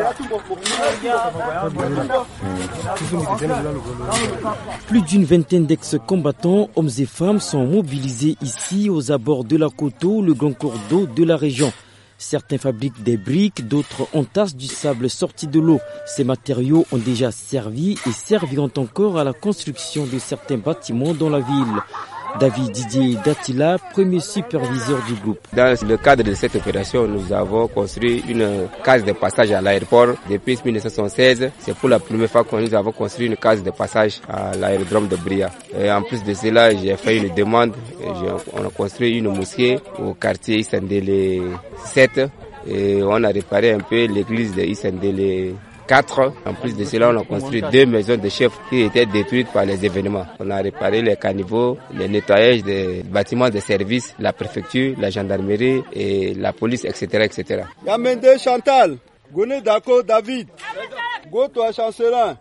Plus d'une vingtaine d'ex-combattants, hommes et femmes, sont mobilisés ici aux abords de la Koto, le grand cours d'eau de la région. Certains fabriquent des briques, d'autres entassent du sable sorti de l'eau. Ces matériaux ont déjà servi et serviront encore à la construction de certains bâtiments dans la ville. David Didier Datila, premier superviseur du groupe. Dans le cadre de cette opération, nous avons construit une case de passage à l'aéroport depuis 1976. C'est pour la première fois que nous avons construit une case de passage à l'aérodrome de Bria. Et en plus de cela, j'ai fait une demande. On a construit une mosquée au quartier Isandele 7 et on a réparé un peu l'église de Isandele 4. En plus de cela, on a construit 2 maisons de chefs qui étaient détruites par les événements. On a réparé les caniveaux, le nettoyage des bâtiments de service, la préfecture, la gendarmerie et la police, etc. etc. Yamende Chantal, Gouné Dako David, Gotoa Chancelin,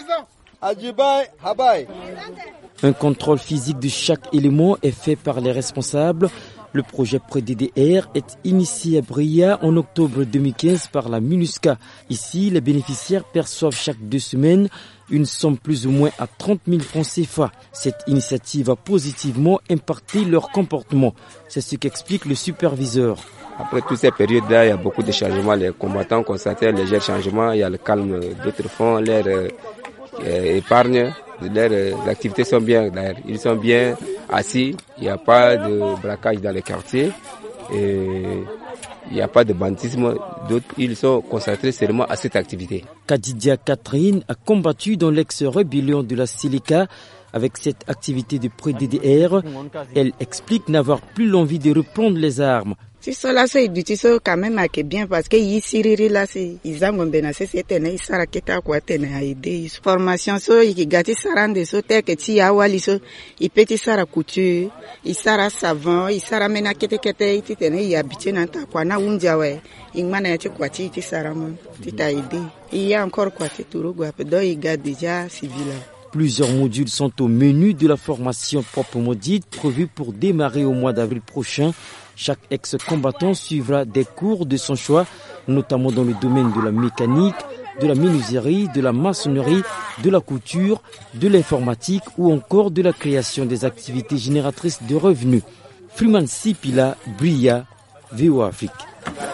Adjibai Habai. Un contrôle physique de chaque élément est fait par les responsables. Le projet PREDDR est initié à Bria en octobre 2015 par la MINUSCA. Ici, les bénéficiaires perçoivent chaque 2 semaines une somme plus ou moins à 30 000 francs CFA. Cette initiative a positivement impacté leur comportement. C'est ce qu'explique le superviseur. Après toutes ces périodes-là, il y a beaucoup de changements. Les combattants constatent un léger changement. Il y a le calme. D'autres font leur épargne. Leurs activités sont bien. Ils sont bien assis. Il n'y a pas de braquage dans les quartiers. Et il n'y a pas de banditisme. D'autres, ils sont concentrés seulement à cette activité. Kadidia Catherine a combattu dans l'ex-rébellion de la Silika. Avec cette activité de PREDDR, elle explique n'avoir plus l'envie de reprendre les armes. Si cela se dit quand même est bien parce que ici là ils ont bien c'est une isara keta quoi tene aider formation so igati sarande so teke ti awali so ipeti sara couture isara savon isara mena kete iti tene ya bitina ta kwa na unjawe ingmana ya kwa ti sara mon ti ta aider il y a encore quoi te turu gwa do iga déjà civil. Plusieurs modules sont au menu de la formation proprement dite prévue pour démarrer au mois d'avril prochain. Chaque ex-combattant suivra des cours de son choix, notamment dans le domaine de la mécanique, de la menuiserie, de la maçonnerie, de la couture, de l'informatique ou encore de la création des activités génératrices de revenus. Freeman Sipila, Bria, VOA Afrique.